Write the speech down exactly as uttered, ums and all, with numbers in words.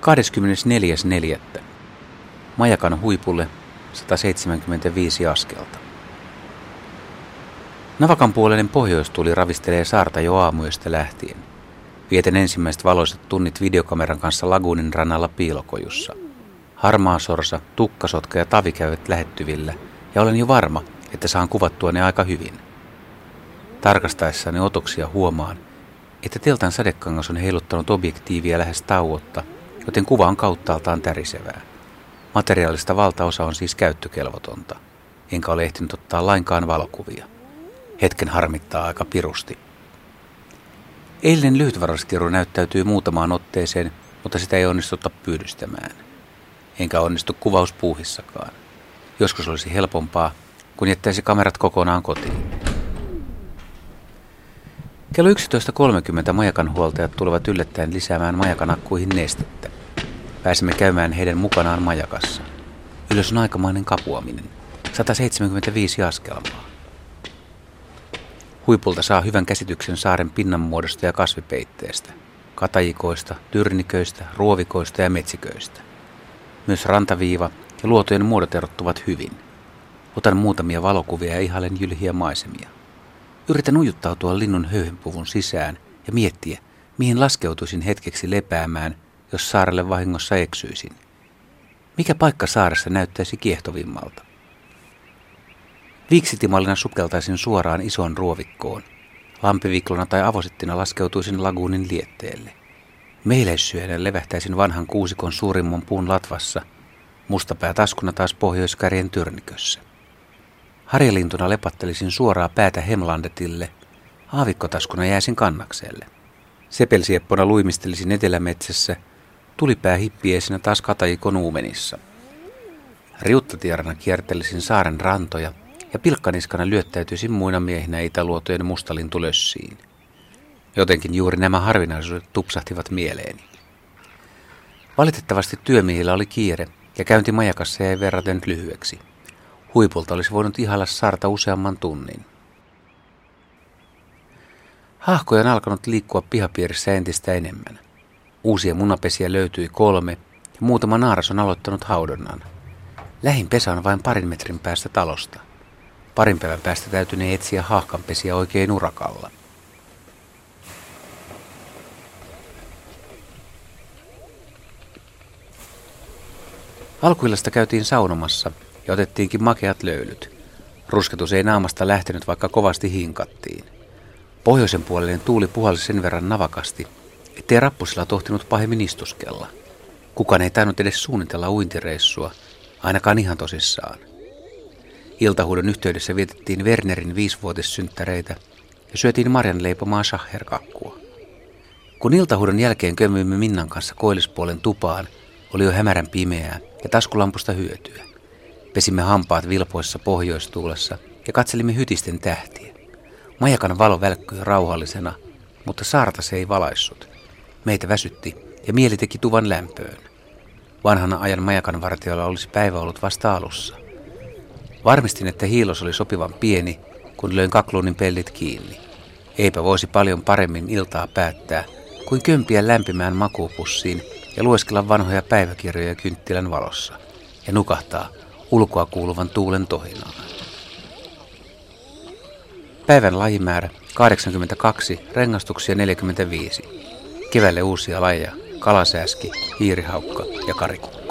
kahdeskymmenesneljäs neljättä Majakan huipulle sata seitsemänkymmentäviisi askelta. Navakan puoleinen pohjoistuuli ravistelee saarta jo aamuyöstä lähtien. Vieten ensimmäiset valoiset tunnit videokameran kanssa laguunin rannalla piilokojussa. Harmaa sorsa, tukkasotka ja tavi käyvät lähettyvillä, ja olen jo varma, että saan kuvattua ne aika hyvin. Tarkastaessani otoksia huomaan, että teltan sadekangas on heiluttanut objektiivia lähes tauotta, joten kuva on kauttaaltaan tärisevää. Materiaalista valtaosa on siis käyttökelvotonta, enkä ole ehtinyt ottaa lainkaan valokuvia. Hetken harmittaa aika pirusti. Eilinen lyhytvarauskirju näyttäytyy muutamaan otteeseen, mutta sitä ei onnistutta pyydystämään. Enkä onnistu kuvauspuuhissakaan. Joskus olisi helpompaa, kun jättäisi kamerat kokonaan kotiin. Kello yksitoista kolmekymmentä Majakan huoltajat tulevat yllättäen lisäämään Majakan akkuihin nestettä. Pääsemme käymään heidän mukanaan Majakassa. Ylös on aikamainen kapuaminen. sata seitsemänkymmentäviisi askelmaa. Huipulta saa hyvän käsityksen saaren pinnanmuodosta ja kasvipeitteestä, katajikoista, tyrniköistä, ruovikoista ja metsiköistä. Myös rantaviiva ja luotojen muodot erottuvat hyvin. Otan muutamia valokuvia ja ihailen jylhiä maisemia. Yritän ujuttautua linnun höyhenpuvun sisään ja miettiä, mihin laskeutuisin hetkeksi lepäämään, jos saarelle vahingossa eksyisin. Mikä paikka saaressa näyttäisi kiehtovimmalta? Viiksitimallina sukeltaisin suoraan isoon ruovikkoon. Lampiviklona tai avosittina laskeutuisin laguunin lietteelle. Meileissyönä levähtäisin vanhan kuusikon suurimman puun latvassa, mustapää taskuna taas pohjoiskärjen tyrnikössä. Harjalintuna lepattelisin suoraa päätä Hemlandetille, aavikkotaskuna jääsin kannakselle. Sepelsieppona luimistelisin etelämetsässä, tulipää hippiesinä taas katajikon uumenissa. Riuttatierana kiertelisin saaren rantoja ja pilkkaniskana lyöttäytyisin muina miehinä itäluotojen mustalintulössiin. Jotenkin juuri nämä harvinaisuudet tupsahtivat mieleeni. Valitettavasti työmiehillä oli kiire ja käynti Majakassa jäi verraten lyhyeksi. Huipulta olisi voinut ihailla saarta useamman tunnin. Hahkoja on alkanut liikkua pihapiirissä entistä enemmän. Uusia munapesiä löytyi kolme ja muutama naaras on aloittanut haudonnan. Lähin pesä on vain parin metrin päästä talosta. Parin päivän päästä täytynee etsiä haahkanpesiä oikein urakalla. Alkuillasta käytiin saunomassa ja otettiinkin makeat löylyt. Rusketus ei naamasta lähtenyt, vaikka kovasti hinkattiin. Pohjoisen puolellen tuuli puhalsi sen verran navakasti, ettei rappusilla tohtinut pahemmin istuskella. Kukaan ei tainnut edes suunnitella uintireissua, ainakaan ihan tosissaan. Iltahuudon yhteydessä vietettiin Wernerin viisivuotissynttäreitä ja syötiin Marjan leipomaa shaherkakkua. Kun iltahuudon jälkeen kömmyimme Minnan kanssa koillispuolen tupaan, oli jo hämärän pimeää ja taskulampusta hyötyä. Pesimme hampaat vilpoissa pohjoistuulessa ja katselimme hytisten tähtiä. Majakan valo välkkyi rauhallisena, mutta saarta se ei valaissut. Meitä väsytti ja mieli teki tuvan lämpöön. Vanhana ajan Majakan vartijoilla olisi päivä ollut vasta alussa. Varmistin, että hiilos oli sopivan pieni, kun löin kakluunin pellit kiinni. Eipä voisi paljon paremmin iltaa päättää, kuin kömpiä lämpimään makuupussiin ja lueskella vanhoja päiväkirjoja kynttilän valossa ja nukahtaa ulkoa kuuluvan tuulen tohinaan. Päivän lajimäärä kahdeksankymmentäkaksi, rengastuksia neljäkymmentäviisi. Keväälle uusia lajeja, kalasääski, hiirihaukka ja karikukko.